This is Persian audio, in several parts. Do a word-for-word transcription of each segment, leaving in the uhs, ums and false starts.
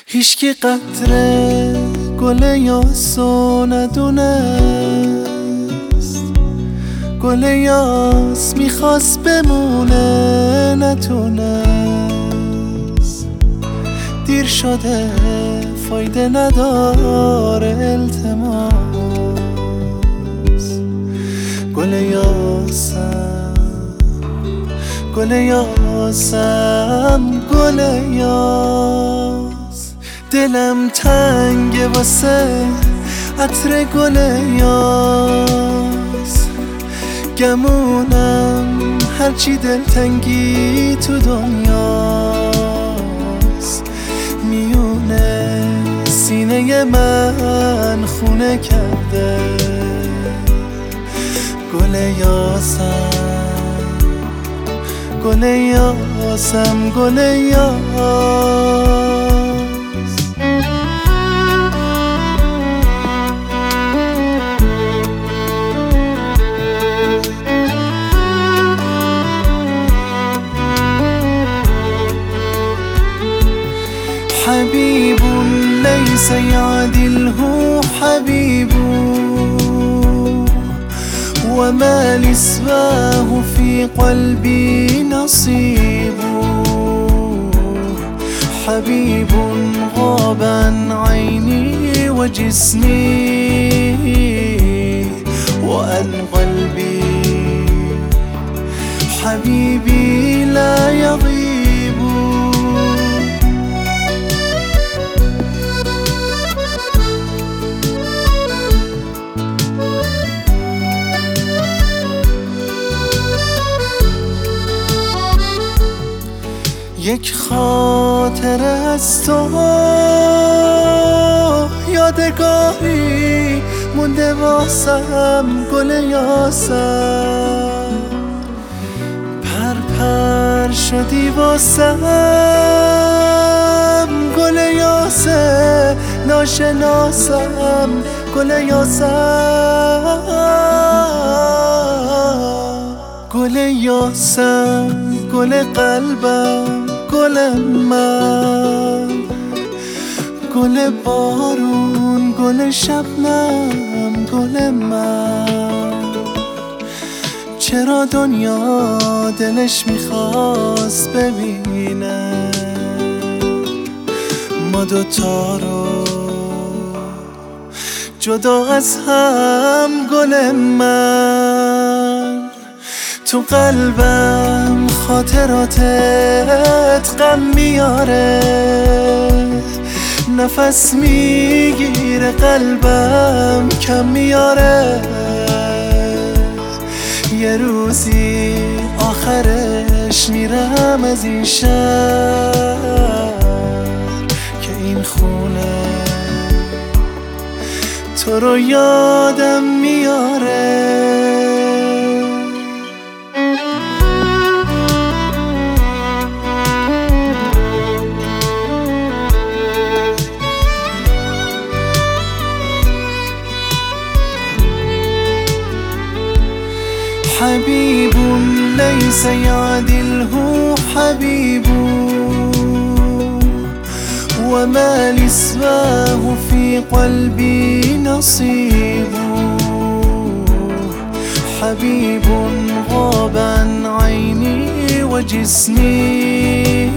هیچکی قطره گل یاسو ندونست، گل یاس میخواست بمونه نتونست. دیر شده فایده نداره التماس، گل یاسم گل یاسم گل یاس. دلم تنگه واسه عطر گل یاس، گمونم هرچی دلتنگی تو دنیاست. میونه سینه من خونه کرده گل یاسم گل یاسم گل یاس. حبيب ليس يعدله حبيب، وما لسواه في قلبي نصيب. حبيب غاب عن عيني وجسمي وعن قلبي، حبيبي لا يغيب. یک خاطره از تو یادگاری مونده واسم گل یاسم. پر پر شدی واسم گل یاسه ناشناسم گل یاسم. گل یاسم گل قلبم گل من، گل بارون گل شبنم گل من. چرا دنیا دلش میخواست ببینه ما دوتا رو جدا از هم گل من. تو قلبم خاطراتت غم میاره، نفس میگیره قلبم کم میاره. یه روزی آخرش میرم از این شهر که این خونه تو رو یادم میاره. حبيب ليس يعدله حبيب، وما لسواه في قلبي نصيب. حبيب غاب عن عيني وجسمي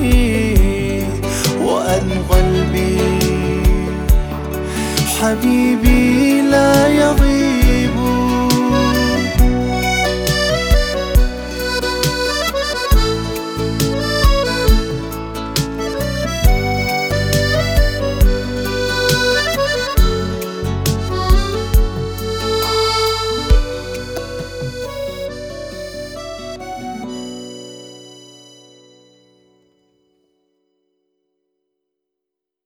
وعن قلبي، حبيبي لا يغيب.